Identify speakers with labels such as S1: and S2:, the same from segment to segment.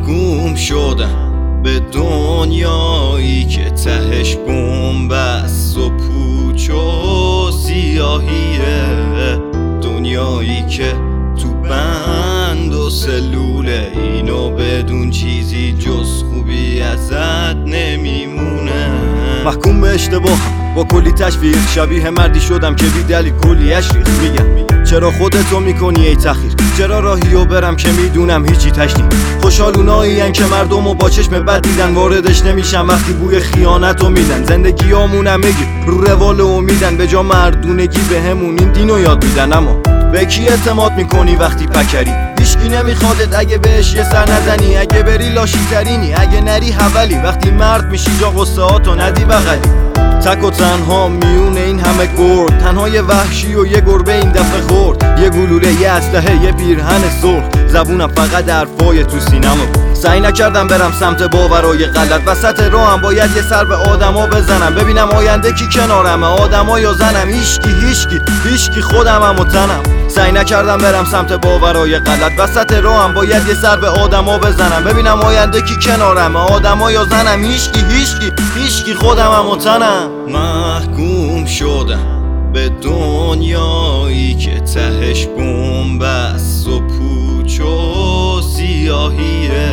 S1: محکوم شدم به دنیایی که تهش بن‌بست و پوچ و سیاهیه، دنیایی که تو بند و سلوله، اینو بدون چیزی جز خوبی ازت نمیمونه.
S2: محکوم به اشتباهم با کلی تشویق، شبیه مردی شدم که بی دلیل کلیش ریخت. میگم چرا خودتو میکنی ای تخیر، چرا راهیو برم که میدونم هیچی تشنیم. خوشحالونایین که مردمو با چشم بد دیدن، واردش نمیشن وقتی بوی خیانتو میدن. زندگیامونم میگی رو روال امیدن، به جا مردونگی به همون این دینو یاد میدن. اما به کی اعتماد میکنی وقتی پکری؟ هیچکی نمیخوادت اگه بهش یه سر نزنی، اگه بری لاشی ترینی، اگه نری حولی. وقتی مرد میشی جا قصه هاتو ندی بغلی. تک و تنها میونه این همه گرد، تنها یه وحشی و یه گربه این دفعه خورد. یه گلوله، یه اسلحه، یه پیرهن سرخ، زبونم فقط حرفای تو سینمو. سعی نکردم برم سمت باورای غلط، وسط راهم باید یه سر به آدما بزنم، ببینم آینده کی کنارمه، آدما یا زنم. هیچکی خودمم و تنم. سعی نکردم برم سمت باورای غلط، وسط راهم باید یه سر به آدما بزنم، ببینم آینده کی کنارمه، آدما یا زنم. هیچکی خودمم و تنم.
S1: محکوم شدم به دنیایی که تهش بن‌بست و پوچ و سیاهیه،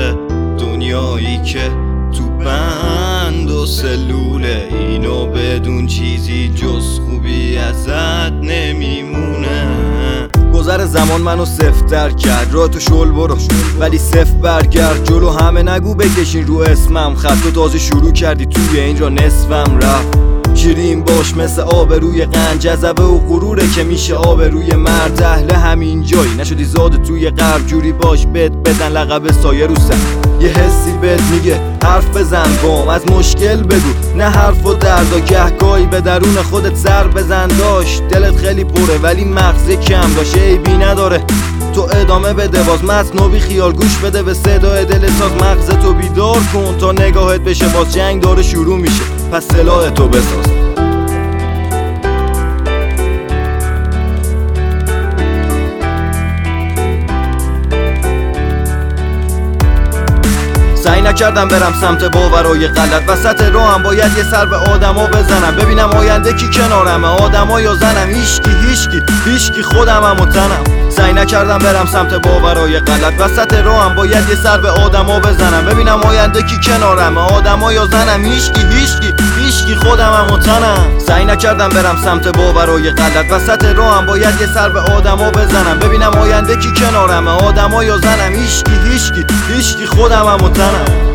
S1: دنیایی که تو بند و سلوله، اینو بدون چیزی جز خوبی ازت نمیمونه.
S2: گذر زمان منو سفتر کرد، راه تو شل برو ولی صفر برگرد جلو. همه نگو بکشین رو اسمم خط، تو تازه شروع کردی توی اینجا نصفم رفت. شیرین باش مثل آب روی قند، جذبه و غروره که میشه آب روی مرد. اهل همین جایی نشدی زاد توی غرب، جوری باش بزن لقب سایه رو سر. یه حسی بهت میگه حرف بزن بام، از مشکل بگو نه حرف و درد، و گهگاهی به درون خودت سر بزن. داشت دلت خیلی پره ولی مغز کم داشت، عیبی نداره تو ادامه بده. باز متن خیال گوش بده به صدای دل ساز، مغزتو بیدار کن تا نگاهت بشه باز. جنگ داره شروع میشه پس سلاحتو بساز. سعی نکردم برم سمت باورای غلط، وسط راهم باید یه سر به آدما بزنم، ببینم آینده کی کنارمه، آدما یا زنم. هیچکی خودمم و تنم. سعی نکردم برم سمت باورای غلط، وسط راهم باید یه سر به آدما بزنم، ببینم آینده کی کنارمه، آدما یا زنم. هیچکی خودمم و تنم. سعی نکردم برم سمت باورای غلط، وسط راهم باید یه سر به آدما بزنم، ببینم آینده کی کنارمه، آدما یا زنم. هیچکی خودمم و تنم.